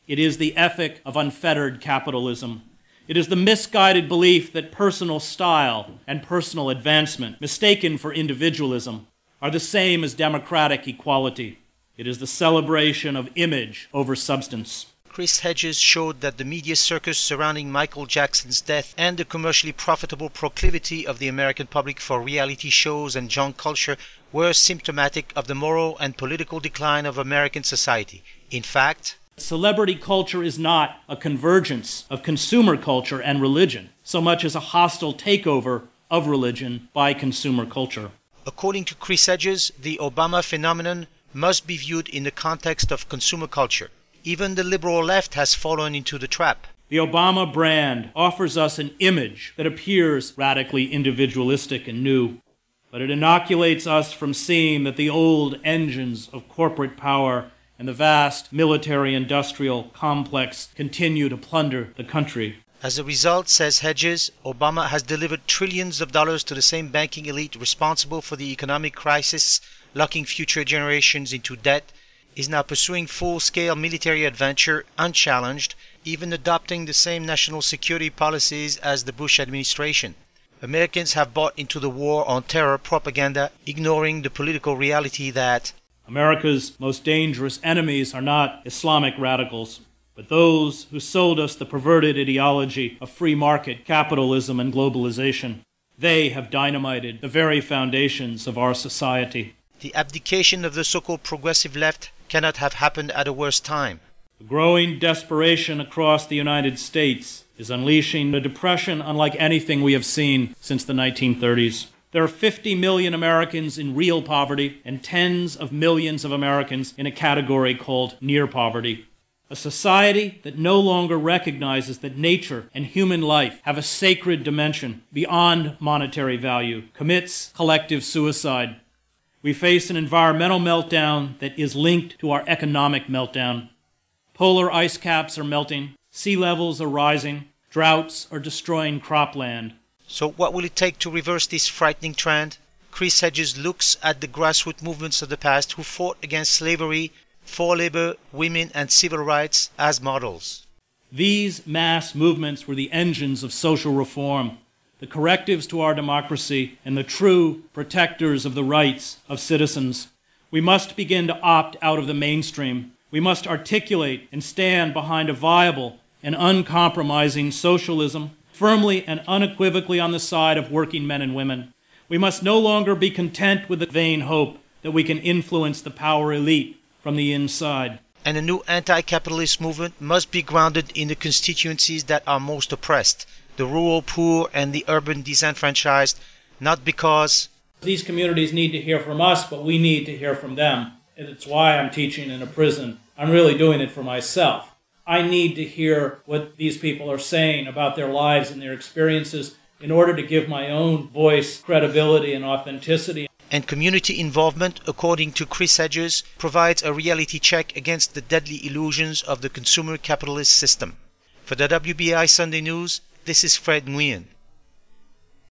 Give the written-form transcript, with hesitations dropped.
It is the ethic of unfettered capitalism. It is the misguided belief that personal style and personal advancement, mistaken for individualism, are the same as democratic equality. It is the celebration of image over substance. Chris Hedges showed that the media circus surrounding Michael Jackson's death and the commercially profitable proclivity of the American public for reality shows and junk culture were symptomatic of the moral and political decline of American society. In fact, celebrity culture is not a convergence of consumer culture and religion, so much as a hostile takeover of religion by consumer culture. According to Chris Hedges, the Obama phenomenon must be viewed in the context of consumer culture. Even the liberal left has fallen into the trap. The Obama brand offers us an image that appears radically individualistic and new, but it inoculates us from seeing that the old engines of corporate power and the vast military-industrial complex continue to plunder the country. As a result, says Hedges, Obama has delivered trillions of dollars to the same banking elite responsible for the economic crisis, locking future generations into debt, is now pursuing full-scale military adventure unchallenged, even adopting the same national security policies as the Bush administration. Americans have bought into the war on terror propaganda, ignoring the political reality that America's most dangerous enemies are not Islamic radicals, but those who sold us the perverted ideology of free market capitalism and globalization. They have dynamited the very foundations of our society. The abdication of the so-called progressive left cannot have happened at a worse time. The growing desperation across the United States is unleashing a depression unlike anything we have seen since the 1930s. There are 50 million Americans in real poverty and tens of millions of Americans in a category called near poverty. A society that no longer recognizes that nature and human life have a sacred dimension beyond monetary value commits collective suicide. We face an environmental meltdown that is linked to our economic meltdown. Polar ice caps are melting, sea levels are rising, droughts are destroying cropland. So what will it take to reverse this frightening trend? Chris Hedges looks at the grassroots movements of the past who fought against slavery, for labor, women, and civil rights as models. These mass movements were the engines of social reform, the correctives to our democracy, and the true protectors of the rights of citizens. We must begin to opt out of the mainstream. We must articulate and stand behind a viable and uncompromising socialism, firmly and unequivocally on the side of working men and women. We must no longer be content with the vain hope that we can influence the power elite from the inside. And a new anti-capitalist movement must be grounded in the constituencies that are most oppressed, the rural poor and the urban disenfranchised, not because these communities need to hear from us, but we need to hear from them. And it's why I'm teaching in a prison. I'm really doing it for myself. I need to hear what these people are saying about their lives and their experiences in order to give my own voice credibility and authenticity. And community involvement, according to Chris Hedges, provides a reality check against the deadly illusions of the consumer capitalist system. For the WBAI Sunday News, this is Fred Nguyen.